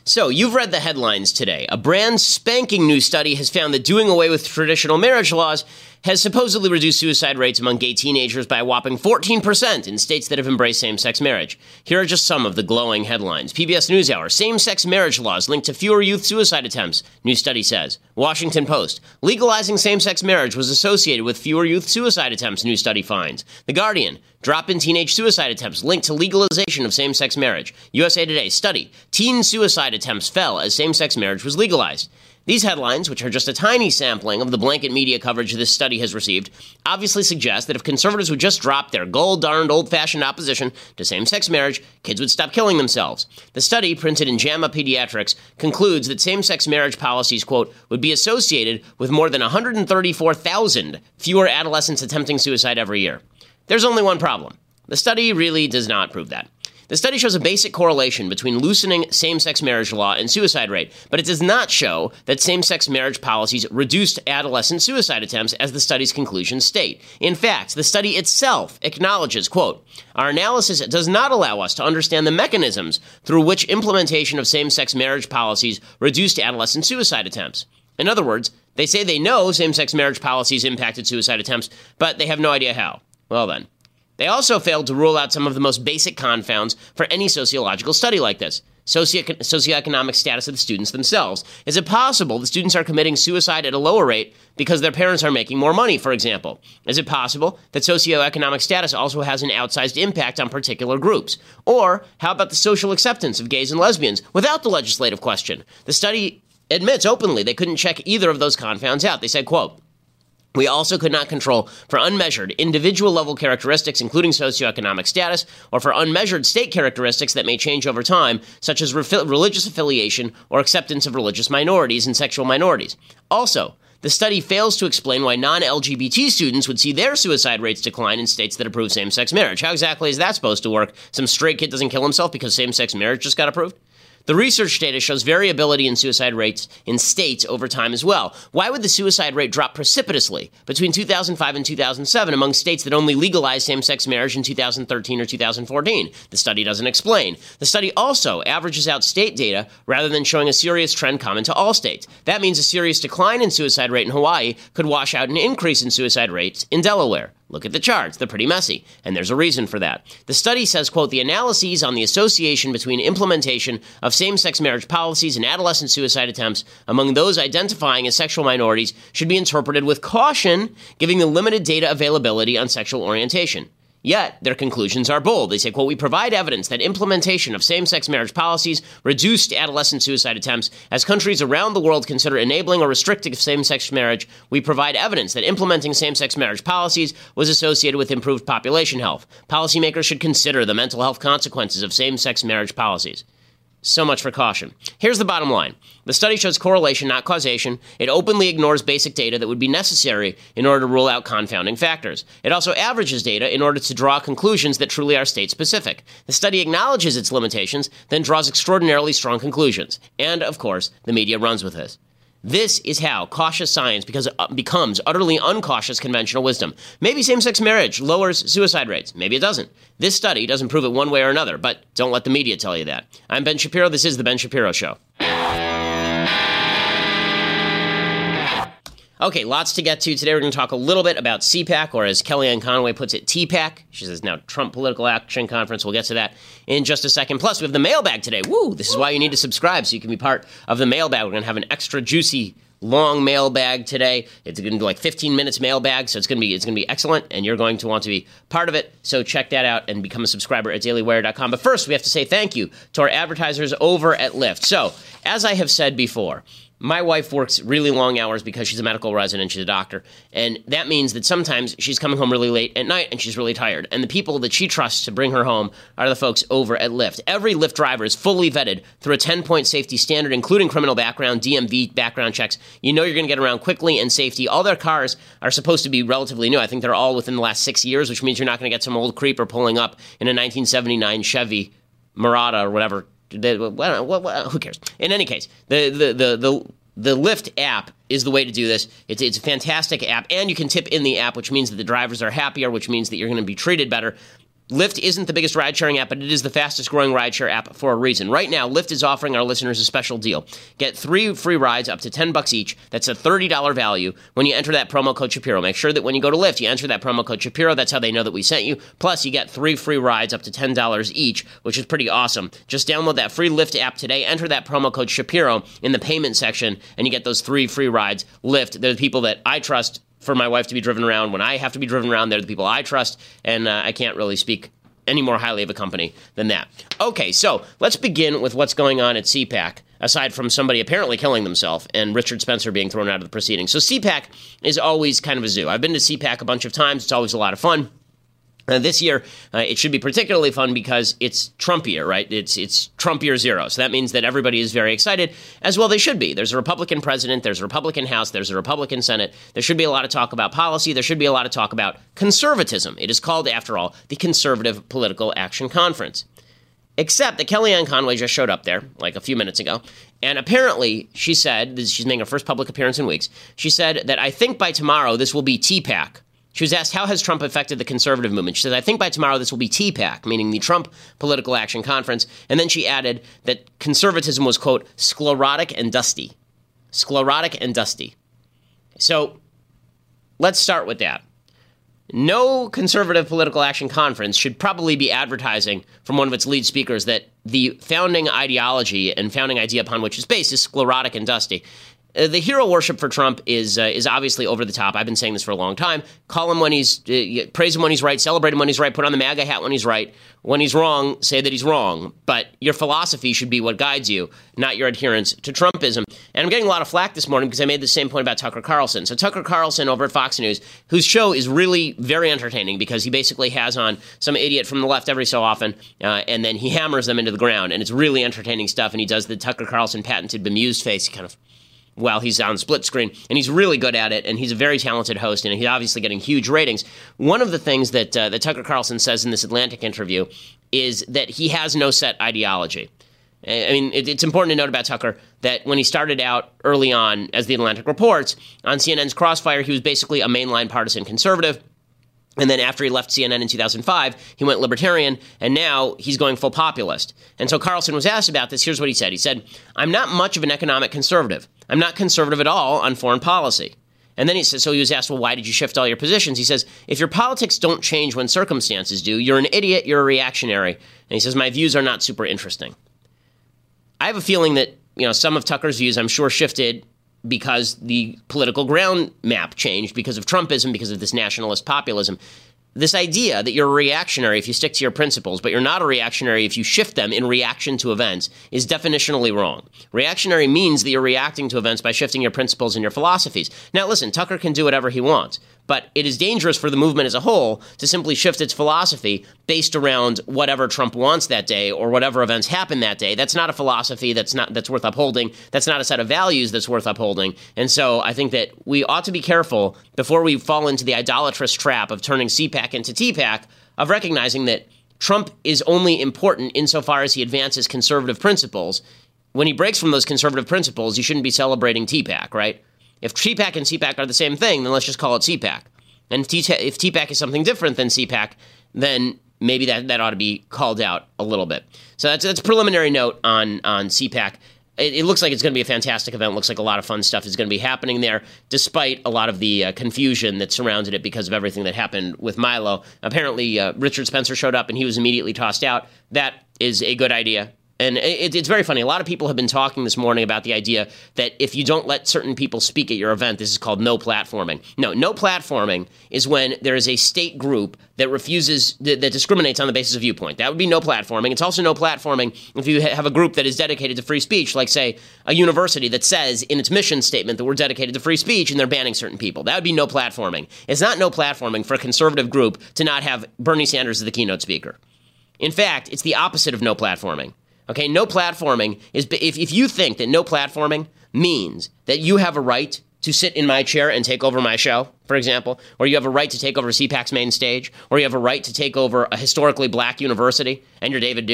So, you've read the headlines today. A brand spanking new study has found that doing away with traditional marriage laws has supposedly reduced suicide rates among gay teenagers by a whopping 14% in states that have embraced same-sex marriage. Here are just some of the glowing headlines. PBS NewsHour: same-sex marriage laws linked to fewer youth suicide attempts, new study says. Washington Post: legalizing same-sex marriage was associated with fewer youth suicide attempts, new study finds. The Guardian: drop in teenage suicide attempts linked to legalization of same-sex marriage. USA Today: study: teen suicide attempts fell as same-sex marriage was legalized. These headlines, which are just a tiny sampling of the blanket media coverage this study has received, obviously suggest that if conservatives would just drop their gold-darned old-fashioned opposition to same-sex marriage, kids would stop killing themselves. The study, printed in JAMA Pediatrics, concludes that same-sex marriage policies, quote, would be associated with more than 134,000 fewer adolescents attempting suicide every year. There's only one problem. The study really does not prove that. The study shows a basic correlation between loosening same-sex marriage law and suicide rate, but it does not show that same-sex marriage policies reduced adolescent suicide attempts, as the study's conclusions state. In fact, the study itself acknowledges, quote, our analysis does not allow us to understand the mechanisms through which implementation of same-sex marriage policies reduced adolescent suicide attempts. In other words, they say they know same-sex marriage policies impacted suicide attempts, but they have no idea how. Well then. They also failed to rule out some of the most basic confounds for any sociological study like this. Socioeconomic status of the students themselves. Is it possible the students are committing suicide at a lower rate because their parents are making more money, for example? Is it possible that socioeconomic status also has an outsized impact on particular groups? Or how about the social acceptance of gays and lesbians without the legislative question? The study admits openly they couldn't check either of those confounds out. They said, quote, we also could not control for unmeasured individual-level characteristics, including socioeconomic status, or for unmeasured state characteristics that may change over time, such as religious affiliation or acceptance of religious minorities and sexual minorities. Also, the study fails to explain why non-LGBT students would see their suicide rates decline in states that approve same-sex marriage. How exactly is that supposed to work? Some straight kid doesn't kill himself because same-sex marriage just got approved? The research data shows variability in suicide rates in states over time as well. Why would the suicide rate drop precipitously between 2005 and 2007 among states that only legalized same-sex marriage in 2013 or 2014? The study doesn't explain. The study also averages out state data rather than showing a serious trend common to all states. That means a serious decline in suicide rate in Hawaii could wash out an increase in suicide rates in Delaware. Look at the charts. They're pretty messy, and there's a reason for that. The study says, quote, the analyses on the association between implementation of same-sex marriage policies and adolescent suicide attempts among those identifying as sexual minorities should be interpreted with caution, given the limited data availability on sexual orientation. Yet, their conclusions are bold. They say, quote, we provide evidence that implementation of same-sex marriage policies reduced adolescent suicide attempts. As countries around the world consider enabling or restricting same-sex marriage, we provide evidence that implementing same-sex marriage policies was associated with improved population health. Policymakers should consider the mental health consequences of same-sex marriage policies. So much for caution. Here's the bottom line. The study shows correlation, not causation. It openly ignores basic data that would be necessary in order to rule out confounding factors. It also averages data in order to draw conclusions that truly are state-specific. The study acknowledges its limitations, then draws extraordinarily strong conclusions. And, of course, the media runs with this. This is how cautious science becomes utterly uncautious conventional wisdom. Maybe same-sex marriage lowers suicide rates. Maybe it doesn't. This study doesn't prove it one way or another, but don't let the media tell you that. I'm Ben Shapiro. This is The Ben Shapiro Show. Okay, lots to get to. Today we're going to talk a little bit about CPAC, or as Kellyanne Conway puts it, TPAC. She says now Trump Political Action Conference. We'll get to that in just a second. Plus, we have the mailbag today. Woo! This is why you need to subscribe, so you can be part of the mailbag. We're going to have an extra juicy, long mailbag today. It's going to be like 15 minutes mailbag, so it's going to be excellent, and you're going to want to be part of it. So check that out and become a subscriber at dailywire.com. But first, we have to say thank you to our advertisers over at Lyft. So, as I have said before, my wife works really long hours because she's a medical resident, she's a doctor, and that means that sometimes she's coming home really late at night and she's really tired. And the people that she trusts to bring her home are the folks over at Lyft. Every Lyft driver is fully vetted through a 10-point safety standard, including criminal background, DMV background checks. You know you're going to get around quickly and safety. All their cars are supposed to be relatively new. I think they're all within the last 6 years, which means you're not going to get some old creeper pulling up in a 1979 Chevy Murata or whatever. Who cares? In any case, the Lyft app is the way to do this. It's a fantastic app, and you can tip in the app, which means that the drivers are happier, which means that you're going to be treated better. Lyft isn't the biggest ride-sharing app, but it is the fastest-growing rideshare app for a reason. Right now, Lyft is offering our listeners a special deal. Get 3 free rides up to $10 each. That's a $30 value when you enter that promo code Shapiro. Make sure that when you go to Lyft, you enter that promo code Shapiro. That's how they know that we sent you. Plus, you get 3 free rides up to $10 each, which is pretty awesome. Just download that free Lyft app today. Enter that promo code Shapiro in the payment section, and you get those 3 free rides. Lyft, they're the people that I trust for my wife to be driven around. When I have to be driven around, they're the people I trust, and I can't really speak any more highly of a company than that. Okay, so let's begin with what's going on at CPAC, aside from somebody apparently killing themselves and Richard Spencer being thrown out of the proceedings. So CPAC is always kind of a zoo. I've been to CPAC a bunch of times. It's always a lot of fun. This year, it should be particularly fun because it's Trump year, right? It's Trump year 0. So that means that everybody is very excited, as well they should be. There's a Republican president, there's a Republican House, there's a Republican Senate. There should be a lot of talk about policy. There should be a lot of talk about conservatism. It is called, after all, the Conservative Political Action Conference. Except that Kellyanne Conway just showed up there like a few minutes ago, and apparently she said, she's making her first public appearance in weeks, she said that I think by tomorrow this will be TPAC. She was asked, how has Trump affected the conservative movement? She said, I think by tomorrow this will be TPAC, meaning the Trump Political Action Conference. And then she added that conservatism was, quote, sclerotic and dusty. Sclerotic and dusty. So let's start with that. No conservative political action conference should probably be advertising from one of its lead speakers that the founding ideology and founding idea upon which it's based is sclerotic and dusty. The hero worship for Trump is obviously over the top. I've been saying this for a long time. Call him when he's praise him when he's right, celebrate him when he's right, put on the MAGA hat when he's right. When he's wrong, say that he's wrong. But your philosophy should be what guides you, not your adherence to Trumpism. And I'm getting a lot of flack this morning because I made the same point about Tucker Carlson. So Tucker Carlson over at Fox News, whose show is really very entertaining because he basically has on some idiot from the left every so often, and then he hammers them into the ground. And it's really entertaining stuff. And he does the Tucker Carlson patented bemused face kind of while he's on split screen, and he's really good at it, and he's a very talented host, and he's obviously getting huge ratings. One of the things that Tucker Carlson says in this Atlantic interview is that he has no set ideology. I mean, it's important to note about Tucker that when he started out early on, as the Atlantic reports, on CNN's Crossfire, he was basically a mainline partisan conservative. And then after he left CNN in 2005, he went libertarian, and now he's going full populist. And so Carlson was asked about this. Here's what he said. He said, I'm not much of an economic conservative. I'm not conservative at all on foreign policy. And then he says, so he was asked, well, why did you shift all your positions? He says, if your politics don't change when circumstances do, you're an idiot, you're a reactionary. And he says, my views are not super interesting. I have a feeling that, some of Tucker's views, I'm sure, shifted because the political ground map changed because of Trumpism, because of this nationalist populism. This idea that you're a reactionary if you stick to your principles, but you're not a reactionary if you shift them in reaction to events is definitionally wrong. Reactionary means that you're reacting to events by shifting your principles and your philosophies. Now, listen, Tucker can do whatever he wants, but it is dangerous for the movement as a whole to simply shift its philosophy based around whatever Trump wants that day or whatever events happen that day. That's not a philosophy that's worth upholding. That's not a set of values that's worth upholding. And so I think that we ought to be careful before we fall into the idolatrous trap of turning CPAC into TPAC, of recognizing that Trump is only important insofar as he advances conservative principles. When he breaks from those conservative principles, you shouldn't be celebrating TPAC, right? If TPAC and CPAC are the same thing, then let's just call it CPAC. And if TPAC is something different than CPAC, then maybe that ought to be called out a little bit. So that's a preliminary note on CPAC. It looks like it's going to be a fantastic event. It looks like a lot of fun stuff is going to be happening there, despite a lot of the confusion that surrounded it because of everything that happened with Milo. Apparently, Richard Spencer showed up and he was immediately tossed out. That is a good idea. And it's very funny. A lot of people have been talking this morning about the idea that if you don't let certain people speak at your event, this is called no platforming. No platforming is when there is a state group that refuses, that discriminates on the basis of viewpoint. That would be no platforming. It's also no platforming if you have a group that is dedicated to free speech, like, say, a university that says in its mission statement that we're dedicated to free speech and they're banning certain people. That would be no platforming. It's not no platforming for a conservative group to not have Bernie Sanders as the keynote speaker. In fact, it's the opposite of no platforming. Okay, no platforming is if you think that no platforming means that you have a right to sit in my chair and take over my show, for example, or you have a right to take over CPAC's main stage, or you have a right to take over a historically black university and you're David Duke,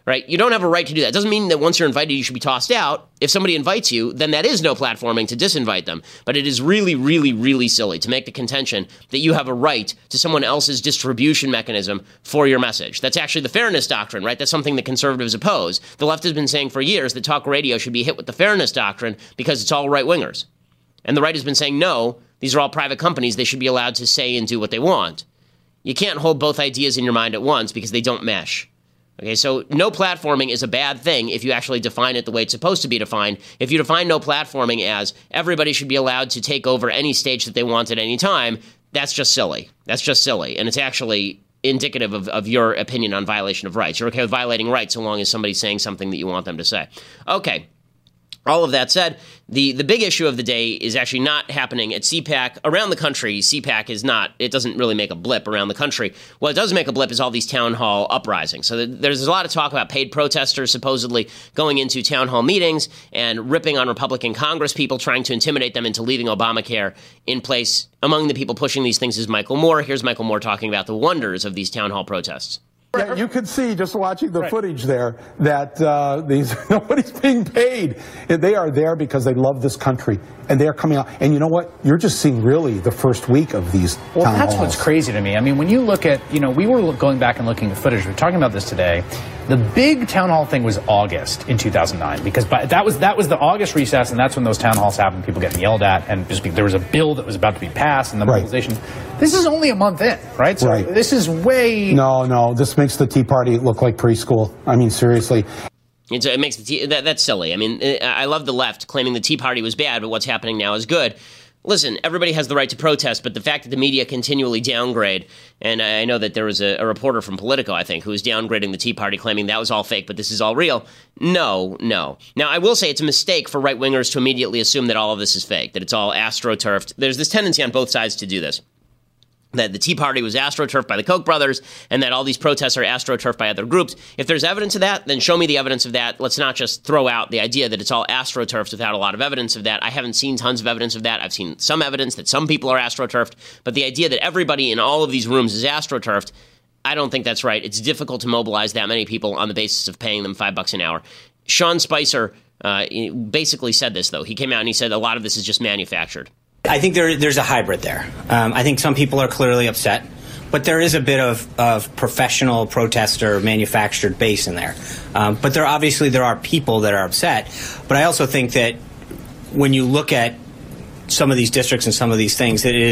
right? You don't have a right to do that. It doesn't mean that once you're invited, you should be tossed out. If somebody invites you, then that is no platforming to disinvite them. But it is really, really, really silly to make the contention that you have a right to someone else's distribution mechanism for your message. That's actually the fairness doctrine, right? That's something that conservatives oppose. The left has been saying for years that talk radio should be hit with the fairness doctrine because it's all right-wingers. And the right has been saying, no, these are all private companies. They should be allowed to say and do what they want. You can't hold both ideas in your mind at once because they don't mesh. Okay, so no platforming is a bad thing if you actually define it the way it's supposed to be defined. If you define no platforming as everybody should be allowed to take over any stage that they want at any time, that's just silly. That's just silly. And it's actually indicative of your opinion on violation of rights. You're okay with violating rights so long as somebody's saying something that you want them to say. Okay. All of that said, the big issue of the day is actually not happening at CPAC. Around the country, CPAC is not, it doesn't really make a blip around the country. What it does make a blip is all these town hall uprisings. So there's a lot of talk about paid protesters supposedly going into town hall meetings and ripping on Republican Congress people, trying to intimidate them into leaving Obamacare in place. Among the people pushing these things is Michael Moore. Here's Michael Moore talking about the wonders of these town hall protests. Yeah, you could see just watching the footage there that nobody's being paid. They are there because they love this country, and they are coming out. And you know what? You're just seeing really the first week of these Well, town that's halls. what's crazy to me. I mean, when you look at, we were going back and looking at footage. We were talking about this today. The big town hall thing was August in 2009 because that was the August recess, and that's when those town halls happened. People getting yelled at, and there was a bill that was about to be passed, and the mobilization. This is only a month in, right? So this is way. No, this makes the Tea Party look like preschool. I mean, seriously. It makes that's silly. I mean, I love the left claiming the Tea Party was bad, but what's happening now is good. Listen, everybody has the right to protest, but the fact that the media continually downgrade, and I know that there was a reporter from Politico, I think, who was downgrading the Tea Party, claiming that was all fake, but this is all real. No. Now, I will say it's a mistake for right-wingers to immediately assume that all of this is fake, that it's all astroturfed. There's this tendency on both sides to do this. That the Tea Party was astroturfed by the Koch brothers, and that all these protests are astroturfed by other groups. If there's evidence of that, then show me the evidence of that. Let's not just throw out the idea that it's all astroturfed without a lot of evidence of that. I haven't seen tons of evidence of that. I've seen some evidence that some people are astroturfed, but the idea that everybody in all of these rooms is astroturfed, I don't think that's right. It's difficult to mobilize that many people on the basis of paying them $5 an hour. Sean Spicer basically said this, though. He came out and he said a lot of this is just manufactured. I think there's a hybrid there. I think some people are clearly upset, but there is a bit of professional protester manufactured base in there. But there are people that are upset. But I also think that when you look at some of these districts and some of these things, it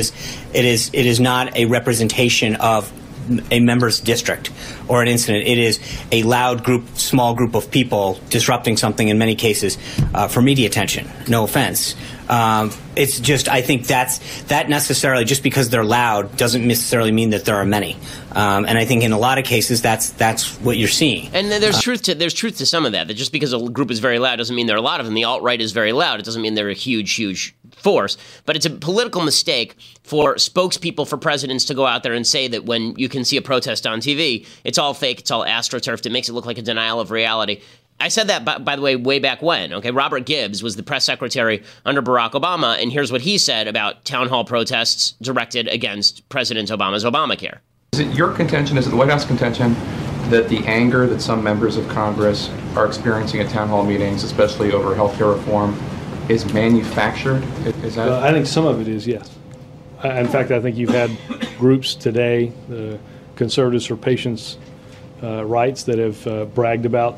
is not a representation of a member's district or an incident. It is a loud small group of people disrupting something, in many cases, for media attention. No offense. It's just, I think that necessarily, just because they're loud, doesn't necessarily mean that there are many. And I think in a lot of cases, that's what you're seeing. And there's truth to some of that. That just because a group is very loud doesn't mean there are a lot of them. The alt-right is very loud. It doesn't mean they're a huge force. But it's a political mistake for spokespeople for presidents to go out there and say that when you can see a protest on TV, it's all fake, it's all astroturfed, it makes it look like a denial of reality. I said that, by the way, way back when. Okay, Robert Gibbs was the press secretary under Barack Obama, and here's what he said about town hall protests directed against President Obama's Obamacare. Is it your contention, is it the White House contention, that the anger that some members of Congress are experiencing at town hall meetings, especially over health care reform, is manufactured? Is that? I think some of it is, yes. In fact, I think you've had groups today, the Conservatives for Patients' Rights, that have bragged about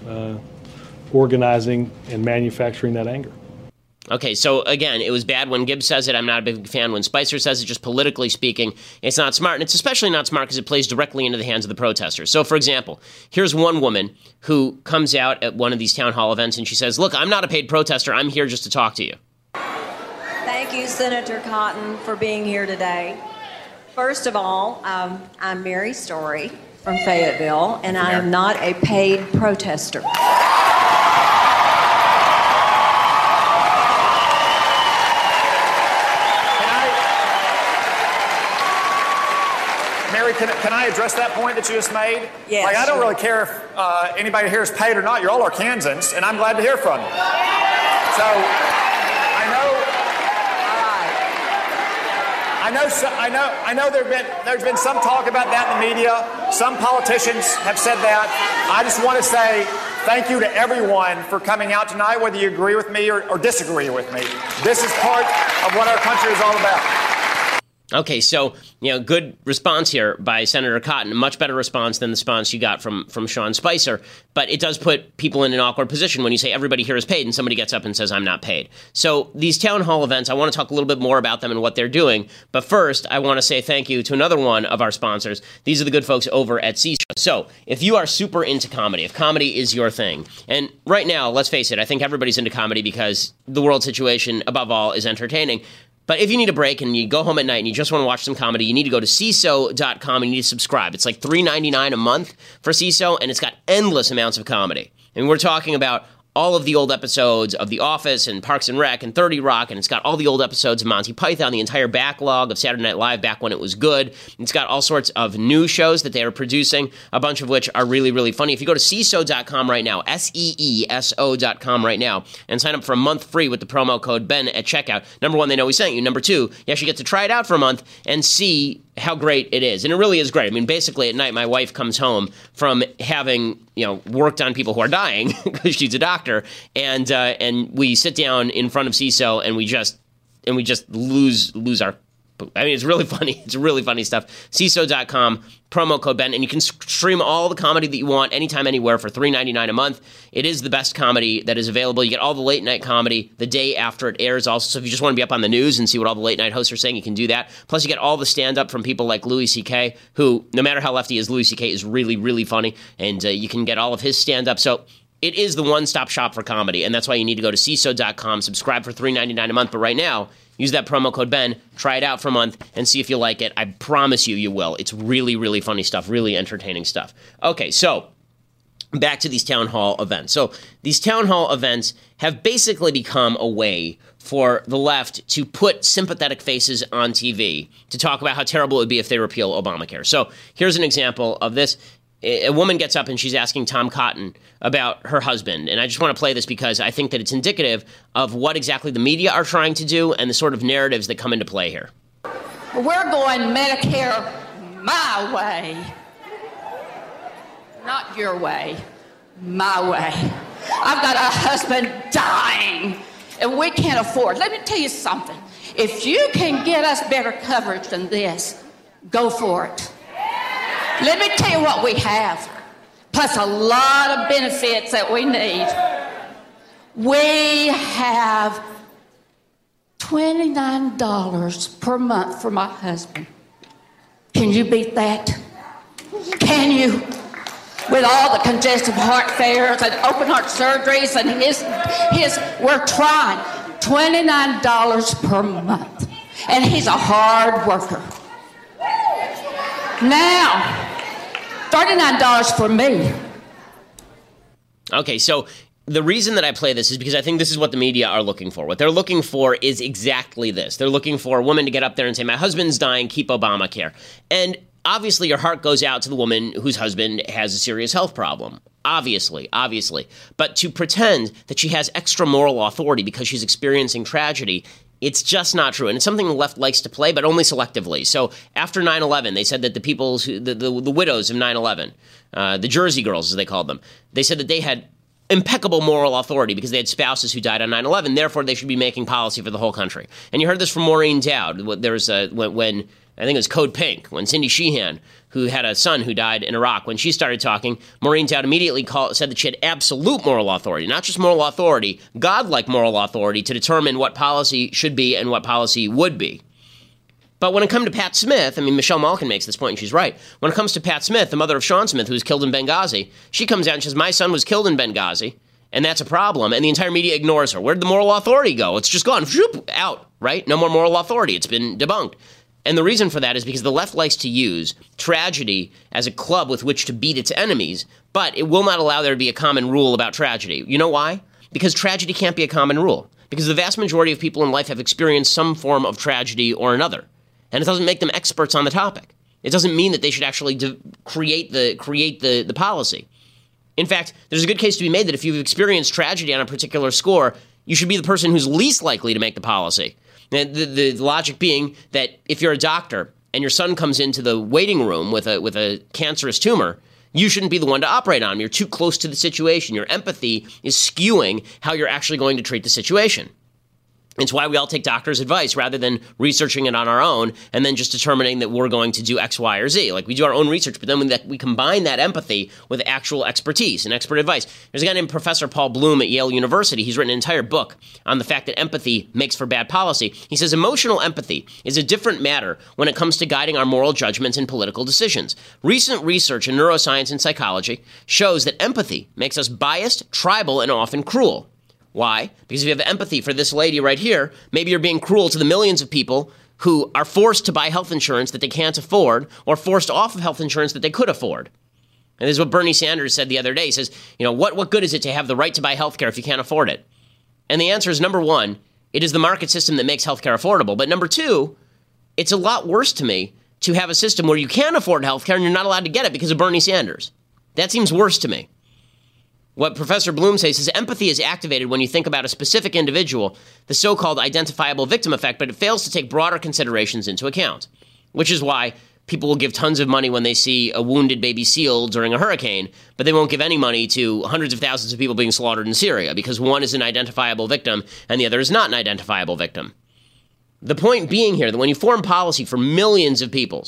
organizing and manufacturing that anger. Okay, so again, it was bad when Gibbs says it. I'm not a big fan when Spicer says it. Just politically speaking, it's not smart. And it's especially not smart because it plays directly into the hands of the protesters. So, for example, here's one woman who comes out at one of these town hall events and she says, look, I'm not a paid protester. I'm here just to talk to you. Thank you, Senator Cotton, for being here today. First of all, I'm Mary Story from Fayetteville, and I am not a paid protester. Mary, can I address that point that you just made? Yes. Like, I don't really care if anybody here is paid or not. You're all Arkansans, and I'm glad to hear from you. So, I know there's been some talk about that in the media. Some politicians have said that. I just want to say thank you to everyone for coming out tonight, whether you agree with me or disagree with me. This is part of what our country is all about. Okay, so, good response here by Senator Cotton. A much better response than the response you got from Sean Spicer. But it does put people in an awkward position when you say everybody here is paid and somebody gets up and says, I'm not paid. So these town hall events, I want to talk a little bit more about them and what they're doing. But first, I want to say thank you to another one of our sponsors. These are the good folks over at CISO. So if you are super into comedy, if comedy is your thing, and right now, let's face it, I think everybody's into comedy because the world situation, above all, is entertaining. But if you need a break and you go home at night and you just want to watch some comedy, you need to go to CISO.com and you need to subscribe. It's like $3.99 a month for CISO, and it's got endless amounts of comedy. And we're talking about all of the old episodes of The Office and Parks and Rec and 30 Rock, and it's got all the old episodes of Monty Python, the entire backlog of Saturday Night Live back when it was good. It's got all sorts of new shows that they are producing, a bunch of which are really, really funny. If you go to CISO.com right now, SEESO.com right now, and sign up for a month free with the promo code BEN at checkout, number one, they know we sent you. Number two, you actually get to try it out for a month and see how great it is. And it really is great. I mean, basically at night, my wife comes home from having, worked on people who are dying because she's a doctor. And we sit down in front of CISO and we just lose our, I mean, it's really funny. It's really funny stuff. CISO.com, promo code BEN, and you can stream all the comedy that you want anytime, anywhere for $3.99 a month. It is the best comedy that is available. You get all the late night comedy the day after it airs also. So if you just want to be up on the news and see what all the late night hosts are saying, you can do that. Plus you get all the stand-up from people like Louis C.K., who, no matter how lefty he is, Louis C.K. is really, really funny, and you can get all of his stand-up. So it is the one-stop shop for comedy, and that's why you need to go to CISO.com, subscribe for $3.99 a month. But right now, use that promo code BEN, try it out for a month, and see if you like it. I promise you will. It's really, really funny stuff, really entertaining stuff. Okay, so back to these town hall events. So these town hall events have basically become a way for the left to put sympathetic faces on TV to talk about how terrible it would be if they repeal Obamacare. So here's an example of this. A woman gets up and she's asking Tom Cotton about her husband. And I just want to play this because I think that it's indicative of what exactly the media are trying to do and the sort of narratives that come into play here. We're going Medicare my way. Not your way, my way. I've got a husband dying, and we can't afford. Let me tell you something. If you can get us better coverage than this, go for it. Let me tell you what we have, plus a lot of benefits that we need. We have $29 per month for my husband. Can you beat that? Can you? With all the congestive heart failures and open heart surgeries and we're trying. $29 per month. And he's a hard worker. Now, $39 for me. Okay, so the reason that I play this is because I think this is what the media are looking for. What they're looking for is exactly this. They're looking for a woman to get up there and say, my husband's dying, keep Obamacare. And obviously your heart goes out to the woman whose husband has a serious health problem. Obviously. But to pretend that she has extra moral authority because she's experiencing tragedy, it's just not true. And it's something the left likes to play, but only selectively. So after 9/11, they said that the widows of 9/11, the Jersey girls, as they called them, they said that they had impeccable moral authority because they had spouses who died on 9/11. Therefore, they should be making policy for the whole country. And you heard this from Maureen Dowd. There was when I think it was Code Pink, when Cindy Sheehan, who had a son who died in Iraq, when she started talking, Maureen Dowd immediately said that she had absolute moral authority, not just moral authority, godlike moral authority to determine what policy should be and what policy would be. But when it comes to Pat Smith, I mean, Michelle Malkin makes this point, and she's right. When it comes to Pat Smith, the mother of Sean Smith, who was killed in Benghazi, she comes out and says, my son was killed in Benghazi, and that's a problem, and the entire media ignores her. Where'd the moral authority go? It's just gone, out, right? No more moral authority. It's been debunked. And the reason for that is because the left likes to use tragedy as a club with which to beat its enemies, but it will not allow there to be a common rule about tragedy. You know why? Because tragedy can't be a common rule. Because the vast majority of people in life have experienced some form of tragedy or another. And it doesn't make them experts on the topic. It doesn't mean that they should actually create the policy. In fact, there's a good case to be made that if you've experienced tragedy on a particular score, you should be the person who's least likely to make the policy. The logic being that if you're a doctor and your son comes into the waiting room with a cancerous tumor, you shouldn't be the one to operate on him. You're too close to the situation. Your empathy is skewing how you're actually going to treat the situation. It's why we all take doctors' advice rather than researching it on our own and then just determining that we're going to do X, Y, or Z. Like, we do our own research, but then we combine that empathy with actual expertise and expert advice. There's a guy named Professor Paul Bloom at Yale University. He's written an entire book on the fact that empathy makes for bad policy. He says emotional empathy is a different matter when it comes to guiding our moral judgments and political decisions. Recent research in neuroscience and psychology shows that empathy makes us biased, tribal, and often cruel. Why? Because if you have empathy for this lady right here, maybe you're being cruel to the millions of people who are forced to buy health insurance that they can't afford or forced off of health insurance that they could afford. And this is what Bernie Sanders said the other day. He says, what good is it to have the right to buy health care if you can't afford it? And the answer is, number one, it is the market system that makes health care affordable. But number two, it's a lot worse to me to have a system where you can afford health care and you're not allowed to get it because of Bernie Sanders. That seems worse to me. What Professor Bloom says is empathy is activated when you think about a specific individual, the so-called identifiable victim effect, but it fails to take broader considerations into account, which is why people will give tons of money when they see a wounded baby seal during a hurricane, but they won't give any money to hundreds of thousands of people being slaughtered in Syria because one is an identifiable victim and the other is not an identifiable victim. The point being here that when you form policy for millions of people,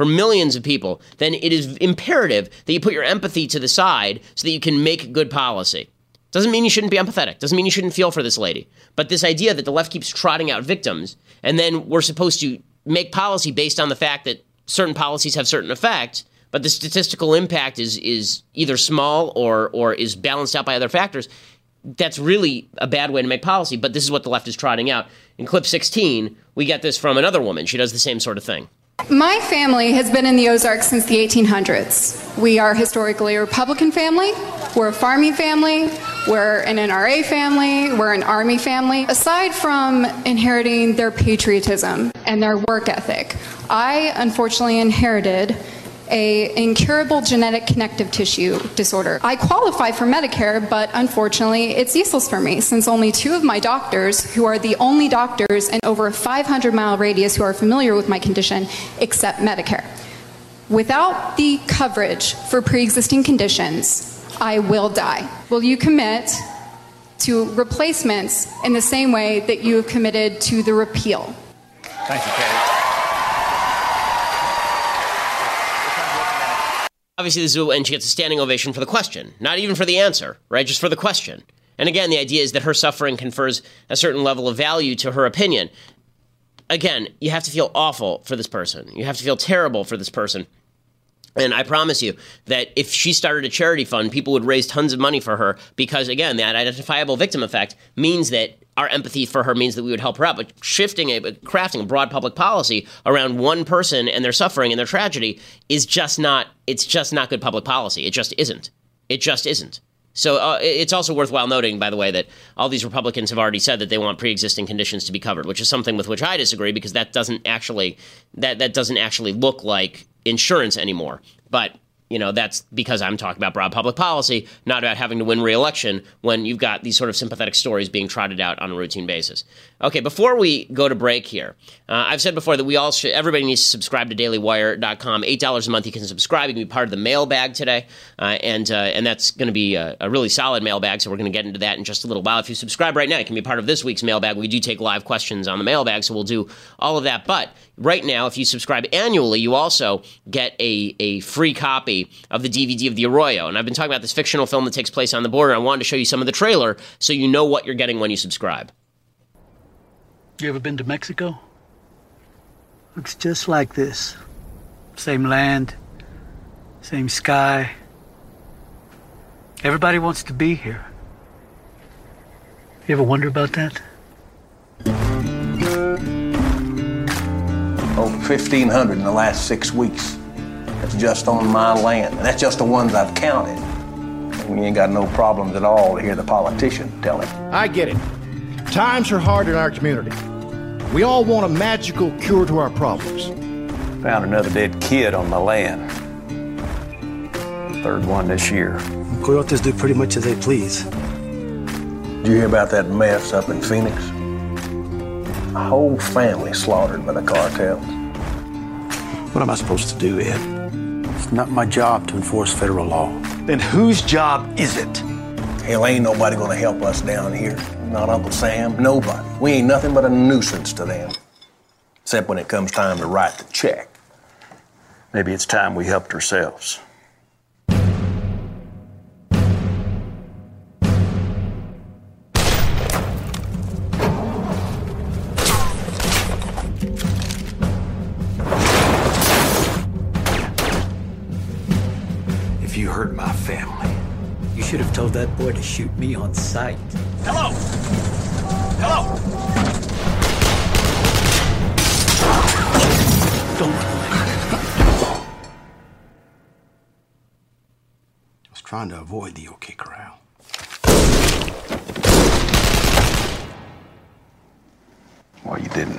then it is imperative that you put your empathy to the side so that you can make good policy. Doesn't mean you shouldn't be empathetic. Doesn't mean you shouldn't feel for this lady. But this idea that the left keeps trotting out victims and then we're supposed to make policy based on the fact that certain policies have certain effects, but the statistical impact is either small or is balanced out by other factors, that's really a bad way to make policy. But this is what the left is trotting out. In clip 16, we get this from another woman. She does the same sort of thing. My family has been in the Ozarks since the 1800s. We are historically a Republican family. We're a farming family. We're an NRA family. We're an Army family. Aside from inheriting their patriotism and their work ethic, I unfortunately inherited an incurable genetic connective tissue disorder. I qualify for Medicare, but unfortunately it's useless for me since only 2 of my doctors, who are the only doctors in over a 500-mile radius who are familiar with my condition, accept Medicare. Without the coverage for pre-existing conditions, I will die. Will you commit to replacements in the same way that you have committed to the repeal? Thank you, Katie. Obviously, and she gets a standing ovation for the question, not even for the answer, right? Just for the question. And again, the idea is that her suffering confers a certain level of value to her opinion. Again, you have to feel awful for this person. You have to feel terrible for this person. And I promise you that if she started a charity fund, people would raise tons of money for her because, again, that identifiable victim effect means that our empathy for her means that we would help her out. But crafting a broad public policy around one person and their suffering and their tragedy is just not, it's just not good public policy. It just isn't. It just isn't. So it's also worthwhile noting, by the way, that all these Republicans have already said that they want pre-existing conditions to be covered, which is something with which I disagree because that doesn't actually look like insurance anymore. But that's because I'm talking about broad public policy, not about having to win re-election when you've got these sort of sympathetic stories being trotted out on a routine basis. Okay, before we go to break here, I've said before that everybody needs to subscribe to dailywire.com. $8 a month you can subscribe. You can be part of the mailbag today, and that's going to be a really solid mailbag, so we're going to get into that in just a little while. If you subscribe right now, you can be part of this week's mailbag. We do take live questions on the mailbag, so we'll do all of that. But right now, if you subscribe annually, you also get a free copy of the DVD of The Arroyo. And I've been talking about this fictional film that takes place on the border. I wanted to show you some of the trailer so you know what you're getting when you subscribe. You ever been to Mexico? Looks just like this. Same land, same sky. Everybody wants to be here. You ever wonder about that? Over 1,500 in the last 6 weeks. That's just on my land. And that's just the ones I've counted. And we ain't got no problems at all to hear the politician tell it. I get it. Times are hard in our community. We all want a magical cure to our problems. Found another dead kid on my land. Third one this year. Coyotes do pretty much as they please. Did you hear about that mess up in Phoenix? A whole family slaughtered by the cartels. What am I supposed to do, Ed? It's not my job to enforce federal law. Then whose job is it? Hell, ain't nobody gonna help us down here. Not Uncle Sam, nobody. We ain't nothing but a nuisance to them. Except when it comes time to write the check. Maybe it's time we helped ourselves. If you hurt my family, you should have told that boy to shoot me on sight. Hello? Hello? Don't run away. I was trying to avoid the OK Corral. Well, you didn't.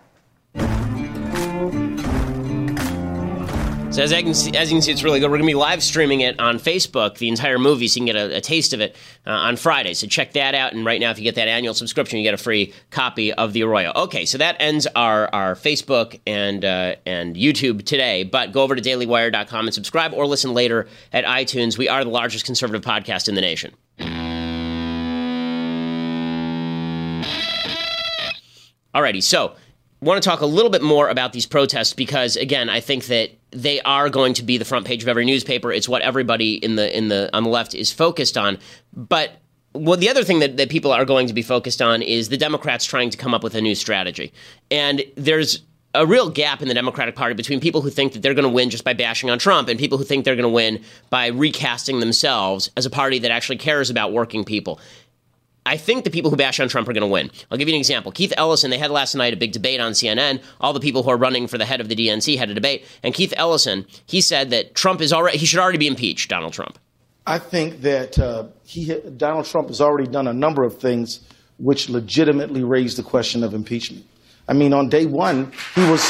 So as you can see, it's really good. We're going to be live streaming it on Facebook, the entire movie, so you can get a taste of it on Friday. So check that out. And right now, if you get that annual subscription, you get a free copy of The Arroyo. Okay, so that ends our Facebook and YouTube today. But go over to dailywire.com and subscribe, or listen later at iTunes. We are the largest conservative podcast in the nation. Alrighty, so I want to talk a little bit more about these protests because, again, I think that they are going to be the front page of every newspaper. It's what everybody on the left is focused on. But the other thing that people are going to be focused on is the Democrats trying to come up with a new strategy. And there's a real gap in the Democratic Party between people who think that they're going to win just by bashing on Trump and people who think they're going to win by recasting themselves as a party that actually cares about working people. I think the people who bash on Trump are going to win. I'll give you an example. Keith Ellison, they had last night a big debate on CNN. All the people who are running for the head of the DNC had a debate. And Keith Ellison, he said that he should already be impeached, Donald Trump. I think that Donald Trump has already done a number of things which legitimately raised the question of impeachment. I mean, on day one, he was...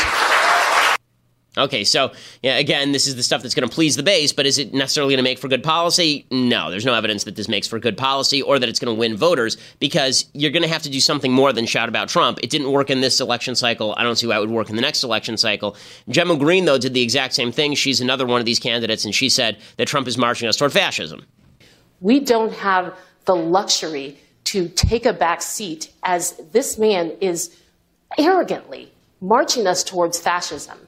Okay, so, yeah, again, this is the stuff that's going to please the base, but is it necessarily going to make for good policy? No, there's no evidence that this makes for good policy or that it's going to win voters, because you're going to have to do something more than shout about Trump. It didn't work in this election cycle. I don't see why it would work in the next election cycle. Gemma Green, though, did the exact same thing. She's another one of these candidates, and she said that Trump is marching us toward fascism. We don't have the luxury to take a back seat as this man is arrogantly marching us towards fascism.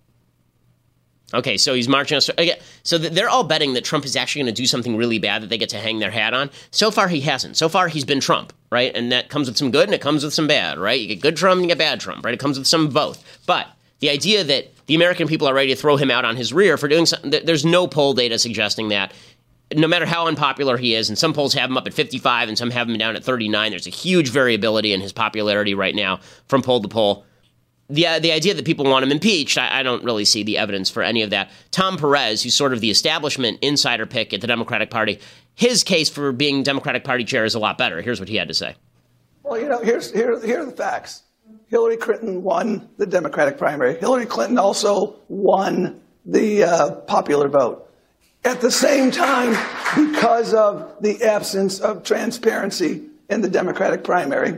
Okay, so he's marching us. Okay, so they're all betting that Trump is actually going to do something really bad that they get to hang their hat on. So far, he hasn't. So far, he's been Trump, right? And that comes with some good and it comes with some bad, right? You get good Trump and you get bad Trump, right? It comes with some of both. But the idea that the American people are ready to throw him out on his rear for doing something, there's no poll data suggesting that. No matter how unpopular he is, and some polls have him up at 55 and some have him down at 39, there's a huge variability in his popularity right now from poll to poll. The idea that people want him impeached, I don't really see the evidence for any of that. Tom Perez, who's sort of the establishment insider pick at the Democratic Party, his case for being Democratic Party chair is a lot better. Here's what he had to say. Well, here are the facts. Hillary Clinton won the Democratic primary. Hillary Clinton also won the popular vote. At the same time, because of the absence of transparency in the Democratic primary,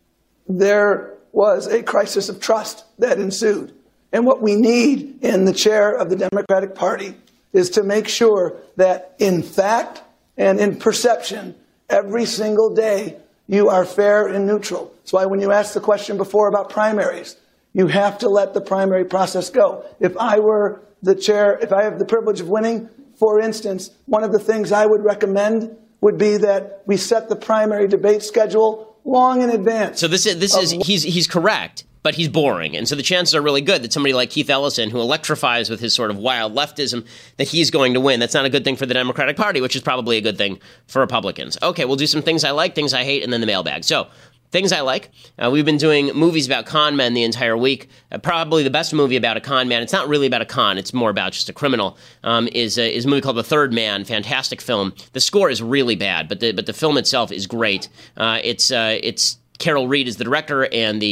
there was a crisis of trust that ensued. And what we need in the chair of the Democratic Party is to make sure that in fact and in perception, every single day, you are fair and neutral. That's why when you asked the question before about primaries, you have to let the primary process go. If I were the chair, if I have the privilege of winning, for instance, one of the things I would recommend would be that we set the primary debate schedule long in advance. So he's correct, but he's boring. And so the chances are really good that somebody like Keith Ellison, who electrifies with his sort of wild leftism, that he's going to win. That's not a good thing for the Democratic Party, which is probably a good thing for Republicans. Okay, we'll do some things I like, things I hate, and then the mailbag. So, things I like. We've been doing movies about con men the entire week. Probably the best movie about a con man, it's not really about a con, it's more about just a criminal, is a movie called The Third Man. Fantastic film. The score is really bad, but the film itself is great. It's Carol Reed is the director, and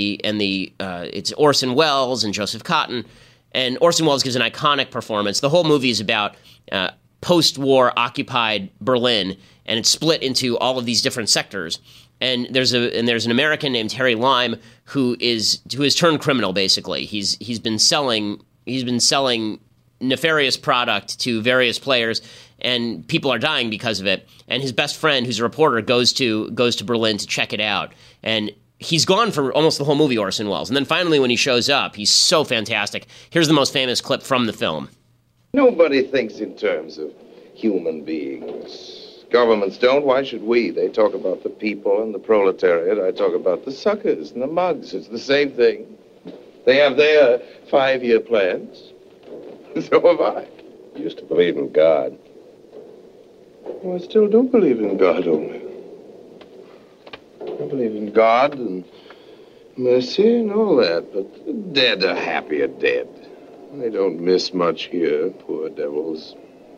it's Orson Welles and Joseph Cotten. And Orson Welles gives an iconic performance. The whole movie is about post-war occupied Berlin, and it's split into all of these different sectors. And there's an American named Harry Lime who has turned criminal. Basically, he's been selling selling nefarious product to various players, and people are dying because of it. And his best friend, who's a reporter, goes to Berlin to check it out. And he's gone for almost the whole movie, Orson Welles. And then finally, when he shows up, he's so fantastic. Here's the most famous clip from the film. Nobody thinks in terms of human beings. Governments don't. Why should we? They talk about the people and the proletariat. I talk about the suckers and the mugs. It's the same thing. They have their 5-year plans. So have I. I used to believe in God. Well, I still do believe in God only. I believe in God and mercy and all that, but the dead are happier dead. They don't miss much here, poor devils.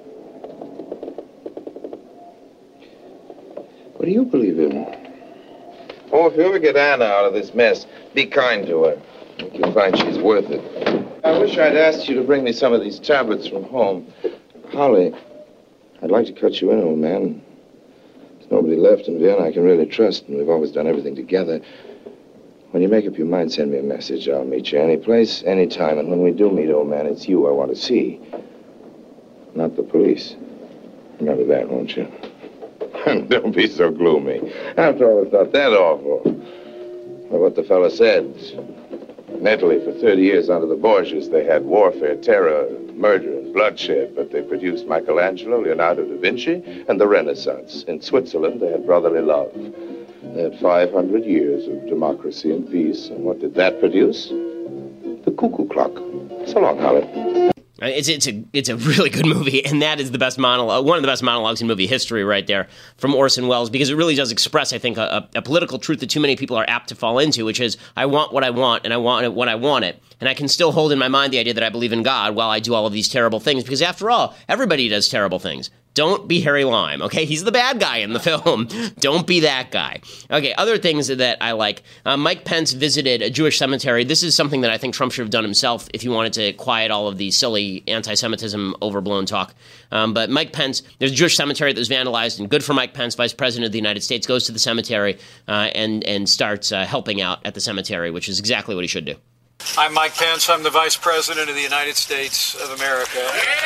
What do you believe in? Oh, if you ever get Anna out of this mess, be kind to her. I think you'll find she's worth it. I wish I'd asked you to bring me some of these tablets from home. Holly, I'd like to cut you in, old man. There's nobody left in Vienna I can really trust, and we've always done everything together. When you make up your mind, send me a message. I'll meet you any place, any time, and when we do meet, old man, it's you I want to see, not the police. Remember that, won't you? Don't be so gloomy. After all, it's not that awful. Well, what the fella said. In Italy, for 30 years under the Borgias, they had warfare, terror, murder, and bloodshed, but they produced Michelangelo, Leonardo da Vinci, and the Renaissance. In Switzerland, they had brotherly love. They had 500 years of democracy and peace, and what did that produce? The cuckoo clock. So long, Holly. It's a really good movie, and that is the best monologue, one of the best monologues in movie history right there from Orson Welles, because it really does express, I think, a political truth that too many people are apt to fall into, which is, I want what I want, and I want it when I want it. And I can still hold in my mind the idea that I believe in God while I do all of these terrible things, because after all, everybody does terrible things. Don't be Harry Lime, okay? He's the bad guy in the film. Don't be that guy. Okay, other things that I like. Mike Pence visited a Jewish cemetery. This is something that I think Trump should have done himself if he wanted to quiet all of the silly anti-Semitism overblown talk. But Mike Pence, there's a Jewish cemetery that was vandalized, and good for Mike Pence, Vice President of the United States, goes to the cemetery and starts helping out at the cemetery, which is exactly what he should do. I'm Mike Pence. I'm the Vice President of the United States of America.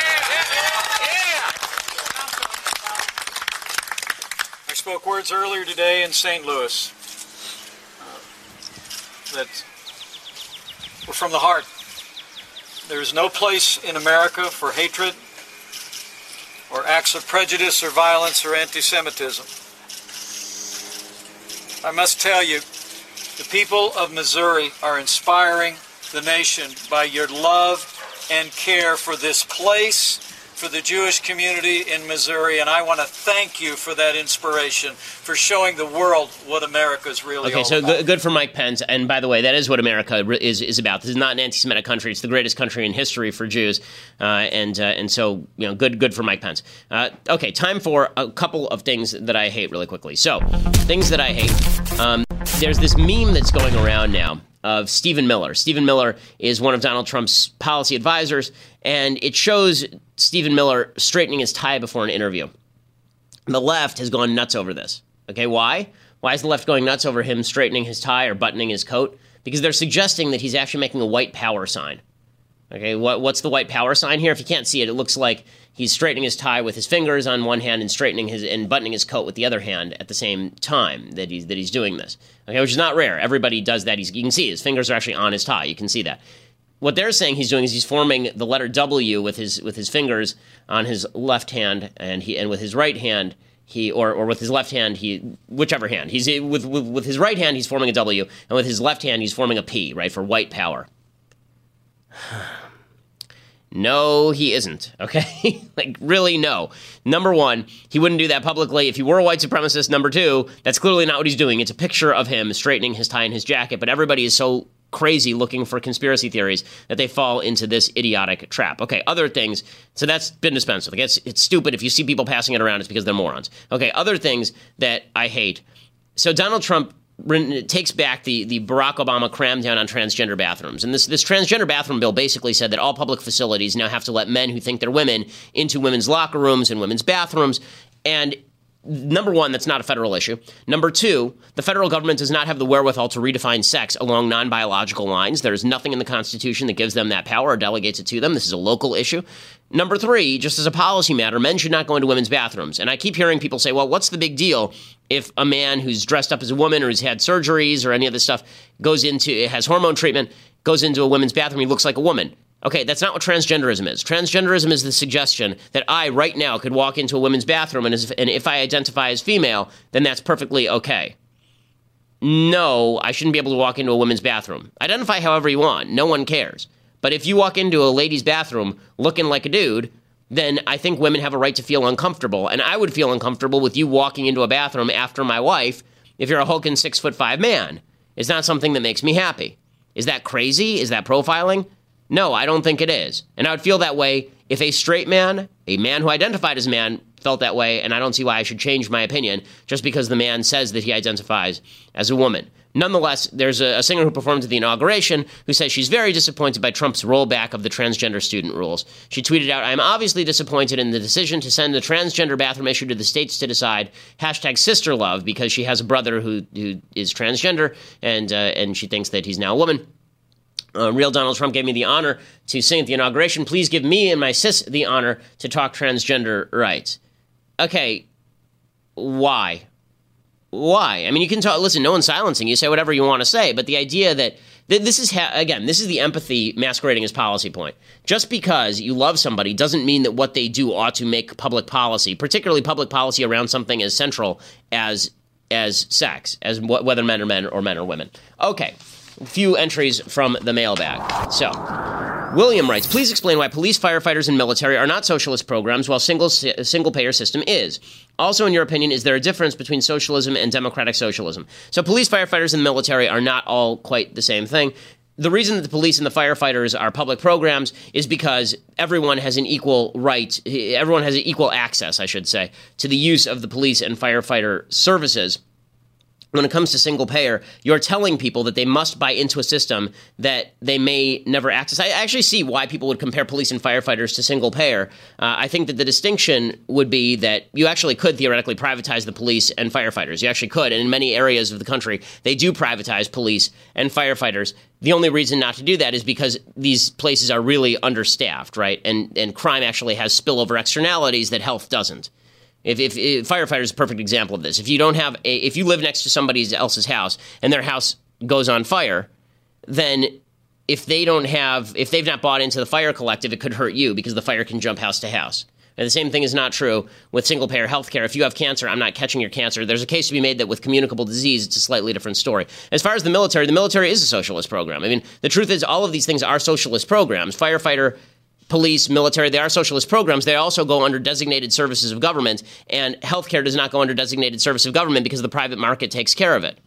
I spoke words earlier today in St. Louis that were from the heart. There is no place in America for hatred or acts of prejudice or violence or anti-Semitism. I must tell you, the people of Missouri are inspiring the nation by your love and care for this place, for the Jewish community in Missouri, and I want to thank you for that inspiration, for showing the world what America is really all about. Okay, so good for Mike Pence, and by the way, that is what America is about. This is not an anti-Semitic country; it's the greatest country in history for Jews, and so good for Mike Pence. Okay, time for a couple of things that I hate really quickly. So, things that I hate. There's this meme that's going around now of Stephen Miller. Stephen Miller is one of Donald Trump's policy advisors, and it shows Stephen Miller straightening his tie before an interview. The left has gone nuts over this. Okay, why? Why is the left going nuts over him straightening his tie or buttoning his coat? Because they're suggesting that he's actually making a white power sign. Okay, what's the white power sign here? If you can't see it, it looks like he's straightening his tie with his fingers on one hand and straightening and buttoning his coat with the other hand at the same time that he's doing this. Okay, which is not rare. Everybody does that. You can see his fingers are actually on his tie. You can see that. What they're saying he's doing is he's forming the letter W with his fingers on his left hand, and with his right hand or with his left hand whichever hand he's with his right hand he's forming a W, and with his left hand he's forming a P, right, for white power. No, he isn't, okay? Like, really, no. Number one, he wouldn't do that publicly. If he were a white supremacist, number two, that's clearly not what he's doing. It's a picture of him straightening his tie and his jacket, but everybody is so crazy looking for conspiracy theories that they fall into this idiotic trap. Okay, other things. So that's been dispensed with. It's stupid. If you see people passing it around, it's because they're morons. Okay, other things that I hate. So Donald Trump takes back the Barack Obama cram down on transgender bathrooms. And this transgender bathroom bill basically said that all public facilities now have to let men who think they're women into women's locker rooms and women's bathrooms. And number one, that's not a federal issue. Number two, the federal government does not have the wherewithal to redefine sex along non-biological lines. There is nothing in the Constitution that gives them that power or delegates it to them. This is a local issue. Number three, just as a policy matter, men should not go into women's bathrooms. And I keep hearing people say, well, what's the big deal if a man who's dressed up as a woman or who's had surgeries or any of this stuff has hormone treatment, goes into a women's bathroom, he looks like a woman. Okay, that's not what transgenderism is. Transgenderism is the suggestion that I, right now, could walk into a women's bathroom and if I identify as female, then that's perfectly okay. No, I shouldn't be able to walk into a women's bathroom. Identify however you want. No one cares. But if you walk into a ladies' bathroom looking like a dude, then I think women have a right to feel uncomfortable. And I would feel uncomfortable with you walking into a bathroom after my wife if you're a hulking 6'5" man. It's not something that makes me happy. Is that crazy? Is that profiling? No, I don't think it is. And I would feel that way if a straight man, a man who identified as a man, felt that way, and I don't see why I should change my opinion just because the man says that he identifies as a woman. Nonetheless, there's a singer who performed at the inauguration who says she's very disappointed by Trump's rollback of the transgender student rules. She tweeted out, "I'm obviously disappointed in the decision to send the transgender bathroom issue to the states to decide, #sisterlove," because she has a brother who is transgender, and she thinks that he's now a woman. Real Donald Trump gave me the honor to sing at the inauguration. Please give me and my sis the honor to talk transgender rights. Okay, why? Why? I mean, you can talk, listen, no one's silencing you, say whatever you want to say, but the idea that this is, again, this is the empathy masquerading as policy point. Just because you love somebody doesn't mean that what they do ought to make public policy, particularly public policy around something as central as sex, as whether men are men or women. Okay. A few entries from the mailbag. So, William writes, please explain why police, firefighters, and military are not socialist programs while single-payer system is. Also, in your opinion, is there a difference between socialism and democratic socialism? So police, firefighters, and military are not all quite the same thing. The reason that the police and the firefighters are public programs is because everyone has an equal right, everyone has an equal access, I should say, to the use of the police and firefighter services. When it comes to single payer, you're telling people that they must buy into a system that they may never access. I actually see why people would compare police and firefighters to single payer. I think that the distinction would be that you actually could theoretically privatize the police and firefighters. You actually could. And in many areas of the country, they do privatize police and firefighters. The only reason not to do that is because these places are really understaffed, right? And crime actually has spillover externalities that health doesn't. If firefighters is a perfect example of this. If you don't have if you live next to somebody else's house and their house goes on fire, then if they've not bought into the fire collective, it could hurt you because the fire can jump house to house. And the same thing is not true with single payer healthcare. If you have cancer, I'm not catching your cancer. There's a case to be made that with communicable disease, it's a slightly different story. As far as the military is a socialist program. I mean, the truth is all of these things are socialist programs. Firefighter, police, military, they are socialist programs. They also go under designated services of government, and healthcare does not go under designated service of government because the private market takes care of it.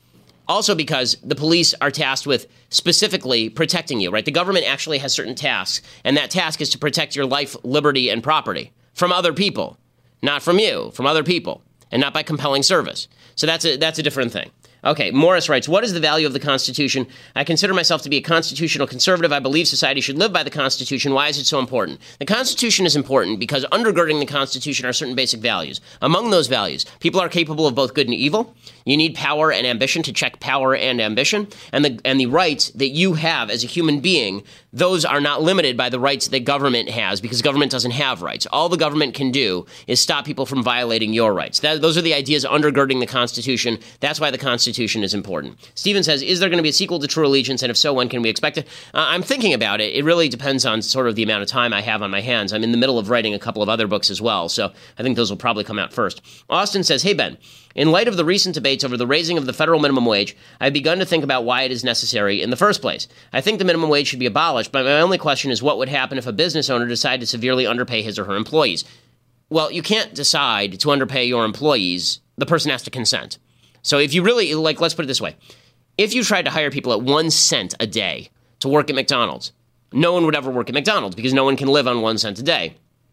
Also because the police are tasked with specifically protecting you, right? The government actually has certain tasks, and that task is to protect your life, liberty, and property from other people, not from you, from other people, and not by compelling service. So that's a different thing. Okay, Morris writes, what is the value of the Constitution? I consider myself to be a constitutional conservative. I believe society should live by the Constitution. Why is it so important? The Constitution is important because undergirding the Constitution are certain basic values. Among those values, people are capable of both good and evil. You need power and ambition to check power and ambition. And the rights that you have as a human being, those are not limited by the rights that government has because government doesn't have rights. All the government can do is stop people from violating your rights. Those are the ideas undergirding the Constitution. That's why the Constitution is important. Stephen says, is there going to be a sequel to True Allegiance? And if so, when can we expect it? I'm thinking about it. It really depends on sort of the amount of time I have on my hands. I'm in the middle of writing a couple of other books as well, so I think those will probably come out first. Austin says, hey, Ben, in light of the recent debates over the raising of the federal minimum wage, I've begun to think about why it is necessary in the first place. I think the minimum wage should be abolished, but my only question is what would happen if a business owner decided to severely underpay his or her employees? Well, you can't decide to underpay your employees. The person has to consent. So if you really, let's put it this way. If you tried to hire people at 1 cent a day to work at McDonald's, no one would ever work at McDonald's because no one can live on 1 cent a day.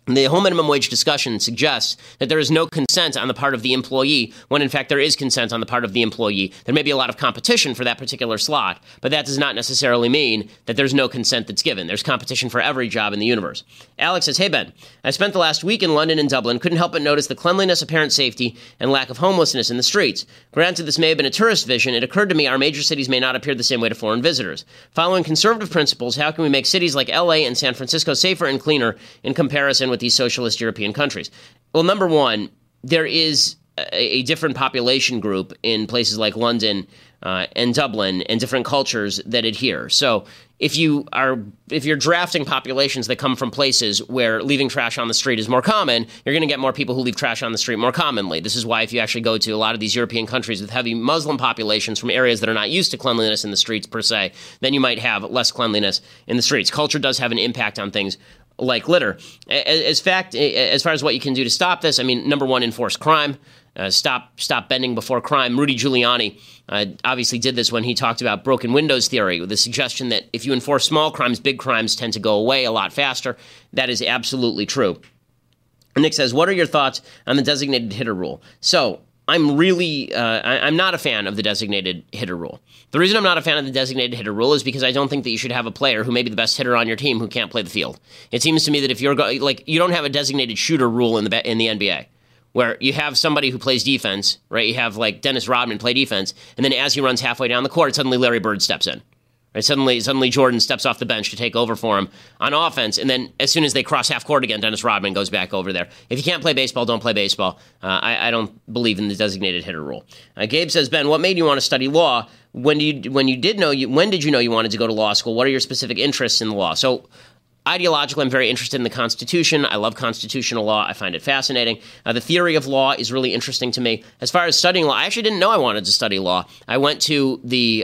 The whole minimum wage discussion suggests that there is no consent on the part of the employee, when in fact there is consent on the part of the employee. There may be a lot of competition for that particular slot, but that does not necessarily mean that there's no consent that's given. There's competition for every job in the universe. Alex says, hey Ben, I spent the last week in London and Dublin, couldn't help but notice the cleanliness, apparent safety, and lack of homelessness in the streets. Granted, this may have been a tourist vision. It occurred to me our major cities may not appear the same way to foreign visitors. Following conservative principles, how can we make cities like LA and San Francisco safer and cleaner in comparison with these socialist European countries? Well, number one, there is a different population group in places like London and Dublin and different cultures that adhere. So if you're drafting populations that come from places where leaving trash on the street is more common, you're going to get more people who leave trash on the street more commonly. This is why if you actually go to a lot of these European countries with heavy Muslim populations from areas that are not used to cleanliness in the streets per se, then you might have less cleanliness in the streets. Culture does have an impact on things like litter. As far as what you can do to stop this, I mean, number one, enforce crime. Stop bending before crime. Rudy Giuliani obviously did this when he talked about broken windows theory, with the suggestion that if you enforce small crimes, big crimes tend to go away a lot faster. That is absolutely true. Nick says, what are your thoughts on the designated hitter rule? So I'm not a fan of the designated hitter rule. The reason I'm not a fan of the designated hitter rule is because I don't think that you should have a player who may be the best hitter on your team who can't play the field. It seems to me that if you don't have a designated shooter rule in the NBA, where you have somebody who plays defense, right? You have like Dennis Rodman play defense, and then as he runs halfway down the court, suddenly Larry Bird steps in. Right? Suddenly Jordan steps off the bench to take over for him on offense, and then as soon as they cross half court again, Dennis Rodman goes back over there. If you can't play baseball, don't play baseball. I don't believe in the designated hitter rule. Gabe says, Ben, what made you want to study law? When did you know you wanted to go to law school? What are your specific interests in the law? So ideologically, I'm very interested in the Constitution. I love constitutional law. I find it fascinating. The theory of law is really interesting to me. As far as studying law, I actually didn't know I wanted to study law. I went to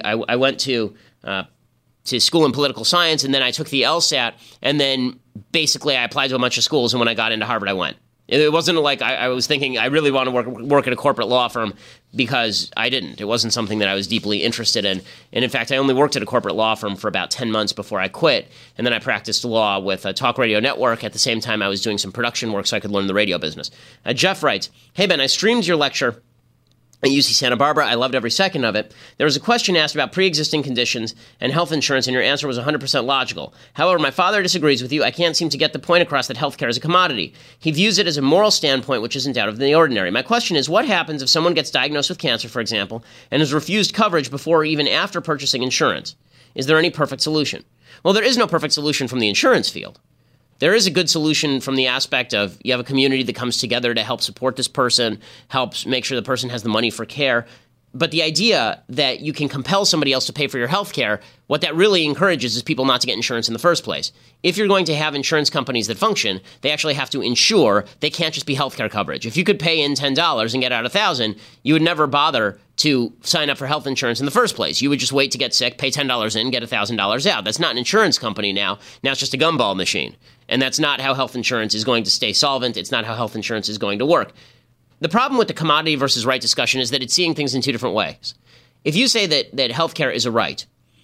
school in political science, and then I took the LSAT, and then basically I applied to a bunch of schools, and when I got into Harvard, I went. It wasn't like I was thinking I really want to work at a corporate law firm, because I didn't. It wasn't something that I was deeply interested in. And in fact, I only worked at a corporate law firm for about 10 months before I quit. And then I practiced law with a talk radio network. At the same time, I was doing some production work so I could learn the radio business. Jeff writes, hey, Ben, I streamed your lecture at UC Santa Barbara. I loved every second of it. There was a question asked about pre-existing conditions and health insurance, and your answer was 100% logical. However, my father disagrees with you. I can't seem to get the point across that healthcare is a commodity. He views it as a moral standpoint, which isn't out of the ordinary. My question is, what happens if someone gets diagnosed with cancer, for example, and is refused coverage before or even after purchasing insurance? Is there any perfect solution? Well, there is no perfect solution from the insurance field. There is a good solution from the aspect of you have a community that comes together to help support this person, helps make sure the person has the money for care. But the idea that you can compel somebody else to pay for your health care, what that really encourages is people not to get insurance in the first place. If you're going to have insurance companies that function, they actually have to ensure they can't just be healthcare coverage. If you could pay in $10 and get out $1,000, you would never bother to sign up for health insurance in the first place. You would just wait to get sick, pay $10 in, get $1,000 out. That's not an insurance company now. Now it's just a gumball machine. And that's not how health insurance is going to stay solvent. It's not how health insurance is going to work. The problem with the commodity versus right discussion is that it's seeing things in two different ways. If you say that healthcare is a right,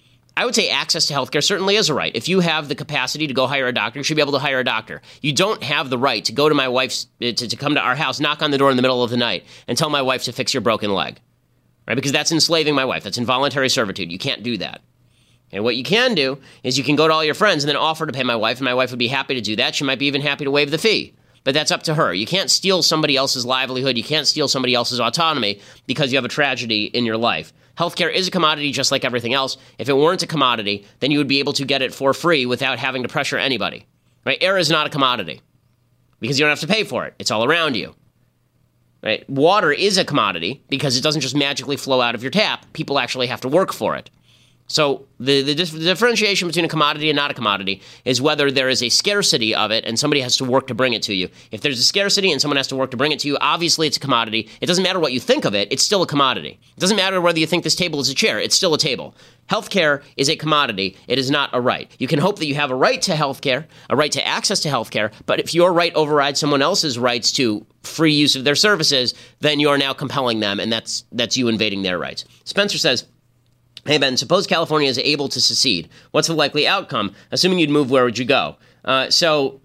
I would say access to healthcare certainly is a right. If you have the capacity to go hire a doctor, you should be able to hire a doctor. You don't have the right to go to my wife's, to come to our house, knock on the door in the middle of the night, and tell my wife to fix your broken leg, right? Because that's enslaving my wife. That's involuntary servitude. You can't do that. And what you can do is you can go to all your friends and then offer to pay my wife, and my wife would be happy to do that. She might be even happy to waive the fee. But that's up to her. You can't steal somebody else's livelihood. You can't steal somebody else's autonomy because you have a tragedy in your life. Healthcare is a commodity just like everything else. If it weren't a commodity, then you would be able to get it for free without having to pressure anybody. Right? Air is not a commodity because you don't have to pay for it. It's all around you. Right? Water is a commodity because it doesn't just magically flow out of your tap. People actually have to work for it. So the differentiation between a commodity and not a commodity is whether there is a scarcity of it and somebody has to work to bring it to you. If there's a scarcity and someone has to work to bring it to you, obviously it's a commodity. It doesn't matter what you think of it, it's still a commodity. It doesn't matter whether you think this table is a chair, it's still a table. Healthcare is a commodity. It is not a right. You can hope that you have a right to healthcare, a right to access to healthcare, but if your right overrides someone else's rights to free use of their services, then you are now compelling them, and that's you invading their rights. Spencer says, hey, Ben, suppose California is able to secede. What's the likely outcome? Assuming you'd move, where would you go? So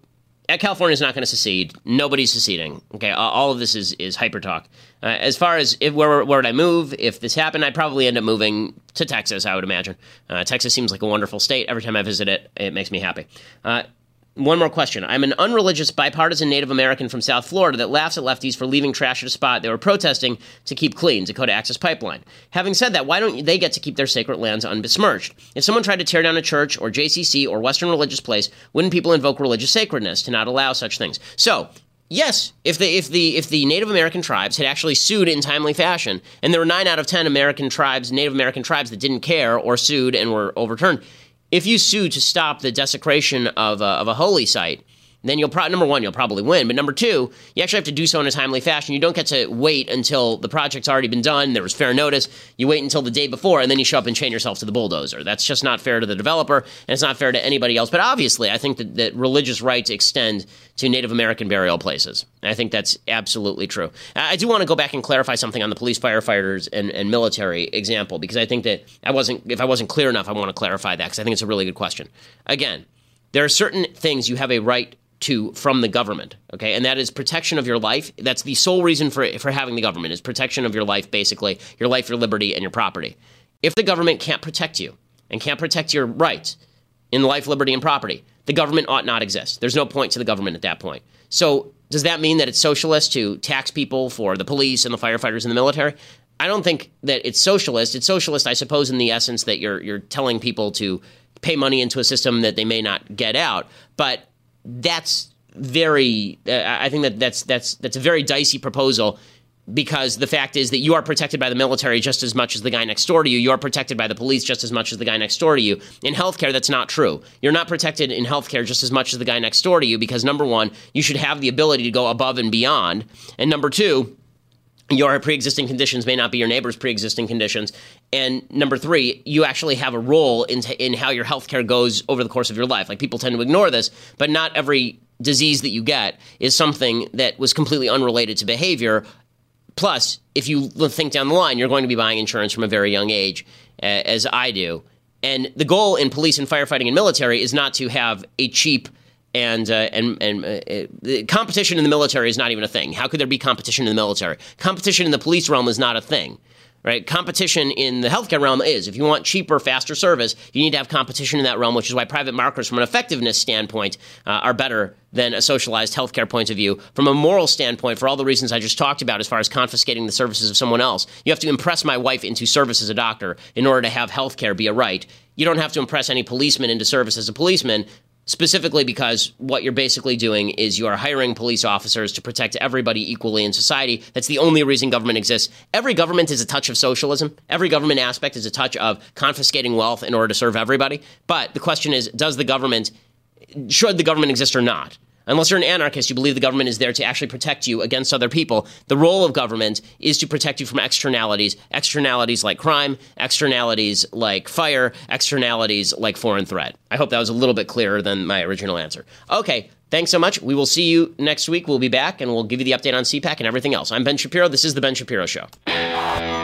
California is not going to secede. Nobody's seceding. Okay, all of this is hyper talk. As far as where would I move if this happened, I'd probably end up moving to Texas, I would imagine. Texas seems like a wonderful state. Every time I visit it, it makes me happy. One more question. I'm an unreligious, bipartisan Native American from South Florida that laughs at lefties for leaving trash at a spot they were protesting to keep clean, Dakota Access Pipeline. Having said that, why don't they get to keep their sacred lands unbesmirched? If someone tried to tear down a church or JCC or Western religious place, wouldn't people invoke religious sacredness to not allow such things? So, yes, if the Native American tribes had actually sued in timely fashion, and there were 9 out of 10 Native American tribes that didn't care or sued and were overturned, if you sue to stop the desecration of a holy site, then number one, you'll probably win. But number two, you actually have to do so in a timely fashion. You don't get to wait until the project's already been done. There was fair notice. You wait until the day before, and then you show up and chain yourself to the bulldozer. That's just not fair to the developer, and it's not fair to anybody else. But obviously, I think that religious rights extend to Native American burial places. I think that's absolutely true. I do want to go back and clarify something on the police, firefighters, and military example, because I think that if I wasn't clear enough, I want to clarify that, because I think it's a really good question. Again, there are certain things you have a right to from the government, okay? And that is protection of your life. That's the sole reason for having the government, is protection of your life, basically, your life, your liberty, and your property. If the government can't protect you and can't protect your rights in life, liberty, and property, the government ought not exist. There's no point to the government at that point. So does that mean that it's socialist to tax people for the police and the firefighters and the military? I don't think that it's socialist. It's socialist, I suppose, in the essence that you're telling people to pay money into a system that they may not get out. But that's I think that's a very dicey proposal, because the fact is that you are protected by the military just as much as the guy next door to you. You are protected by the police just as much as the guy next door to you. In healthcare, that's not true. You're not protected in healthcare just as much as the guy next door to you, because number one, you should have the ability to go above and beyond. And number two, your pre-existing conditions may not be your neighbor's pre-existing conditions. And number three, you actually have a role in how your healthcare goes over the course of your life. Like, people tend to ignore this, but not every disease that you get is something that was completely unrelated to behavior. Plus, if you think down the line, you're going to be buying insurance from a very young age, as I do. And the goal in police and firefighting and military is not to have a cheap and competition in the military is not even a thing. How could there be competition in the military? Competition in the police realm is not a thing, right? Competition in the healthcare realm is. If you want cheaper, faster service, you need to have competition in that realm, which is why private marketers from an effectiveness standpoint are better than a socialized healthcare point of view. From a moral standpoint, for all the reasons I just talked about as far as confiscating the services of someone else, you have to impress my wife into service as a doctor in order to have healthcare be a right. You don't have to impress any policeman into service as a policeman, specifically because what you're basically doing is you are hiring police officers to protect everybody equally in society. That's the only reason government exists. Every government is a touch of socialism. Every government aspect is a touch of confiscating wealth in order to serve everybody. But the question is, should the government exist or not? Unless you're an anarchist, you believe the government is there to actually protect you against other people. The role of government is to protect you from externalities like crime, externalities like fire, externalities like foreign threat. I hope that was a little bit clearer than my original answer. Okay, thanks so much. We will see you next week. We'll be back, and we'll give you the update on CPAC and everything else. I'm Ben Shapiro. This is The Ben Shapiro Show.